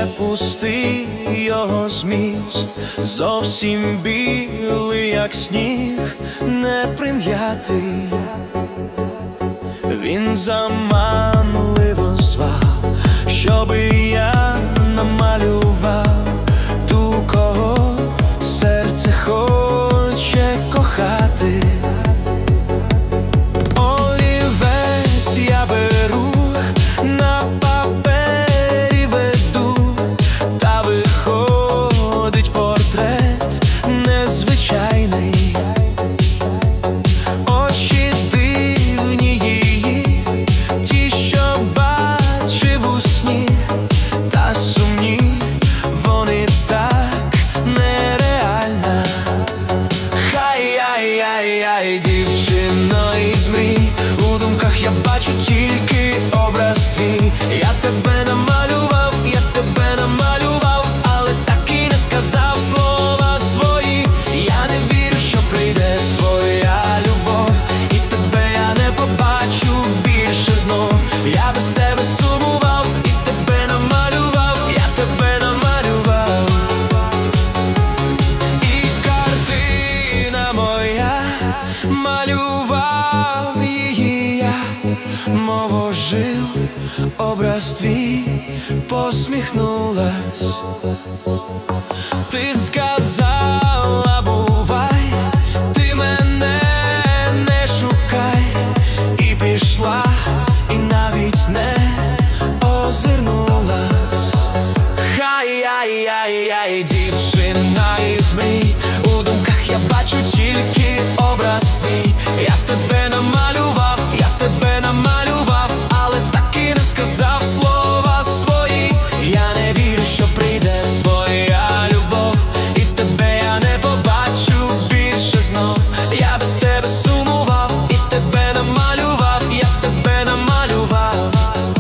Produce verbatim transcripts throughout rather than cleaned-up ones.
наче пустий його зміст, зовсім білий, як сніг, не прим'ятий. Він заманливо звав, щоби я намалював ту, кого серце хоче кохати. Олівець я беру, на папері веду, та виходить портрет незвичайний. Очі дивні її, ті, що бачив у сні, та сумні, вони так нереальна. Хай-яй-яй-яй, дівчино із мрій, у думках я бачу тільки образ твій. Я тебе намалював, я тебе намалював, але так і не сказав слова свої. Я не вірю, що прийде твоя любов, і тебе я не побачу більше знов. Я без тебе сумував, і тебе намалював, я тебе намалював. І картина моя, малював її я, мов ожив образ твій, посміхнулась. Ти сказала, бувай, ти мене не шукай, і пішла, і навіть не озирнулась. Хай-яй-яй-яй, дівчина із мрій, у думках я бачу тільки образ твій. Я тебе намалював, я тебе намалював, але так і не сказав слова свої. Я не вірю, що прийде твоя любов, і тебе я не побачу більше знов. Я без тебе сумував, і тебе намалював, я тебе намалював.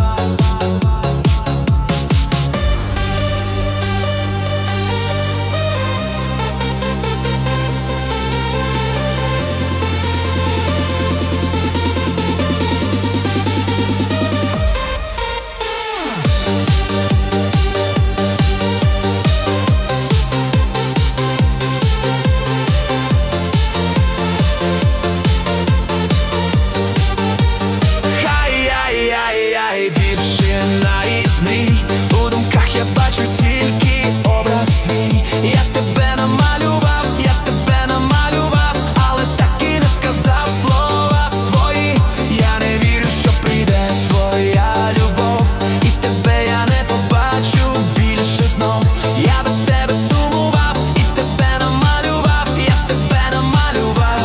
Хай-яй-яй-яй, дівчина із мрій, у думках я бачу тільки образ твій. Я тебе намалював, я тебе намалював, але так і не сказав слова свої. Я не вірю, що прийде твоя любов, і тебе я не побачу більше знов. Я без тебе сумував, і тебе намалював, я тебе намалював.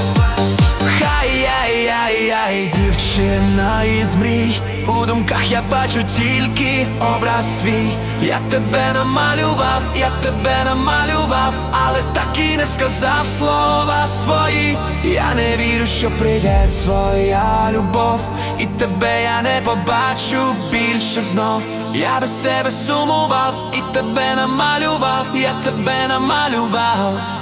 Хай-яй-яй-яй, дівчина із мрій, у думках я бачу тільки образ твій. Я тебе намалював, я тебе намалював, але так і не сказав слова свої. Я не вірю, що прийде твоя любов, і тебе я не побачу більше знов. Я без тебе сумував, і тебе намалював, я тебе намалював.